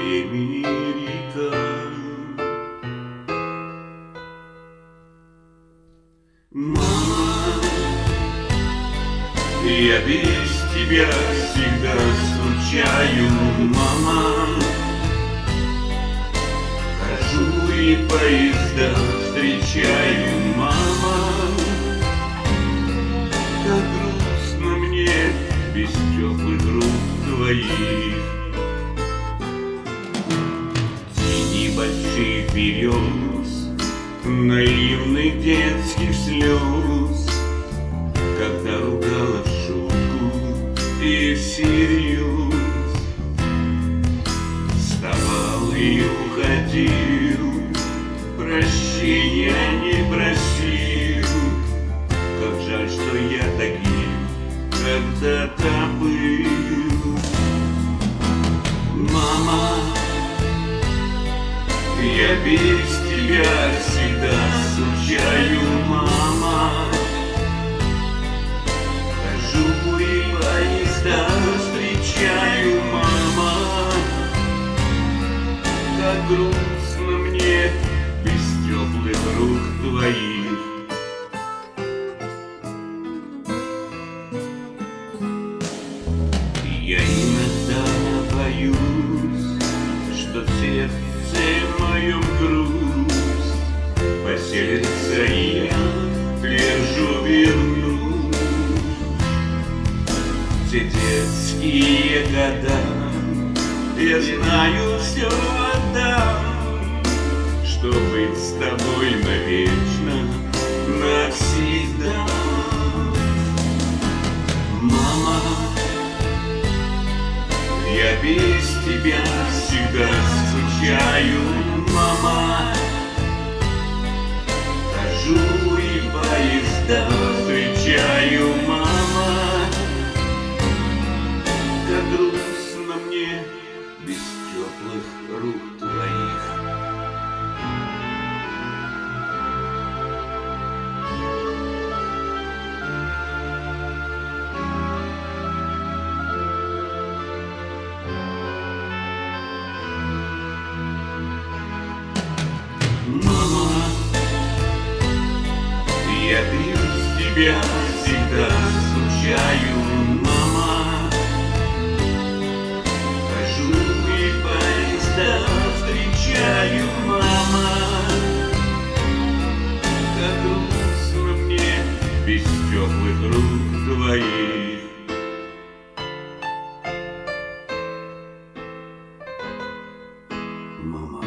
река. Мама, я без тебя всегда скучаю, мама. Хожу и поезда встречаю, мама. Как грустно мне без теплых рук твоих. Тени больших берез, наивных детских слез, когда ругала в шутку и всерьез. Вставал и уходил, прощения не просил. Как жаль, что я таким когда-то был. Мама, я без тебя всегда скучаю, мама. Хожу и поезда встречаю, мама. Как грустно мне без теплых рук твоих. Я иногда боюсь, что в сердце моем грусть поселится, и я лежу вернусь. Все детские года я знаю, все отдам, чтоб быть с тобой навечно, навсегда. Мама, я без тебя всегда скучаю, мама. Хожу и поезда встречаю, мама. Как грустно мне без теплых рук твоих. Мама, я без тебя всегда скучаю, мама. Хожу и поезда встречаю, мама. Как грустно мне без теплых рук твоих. Мама.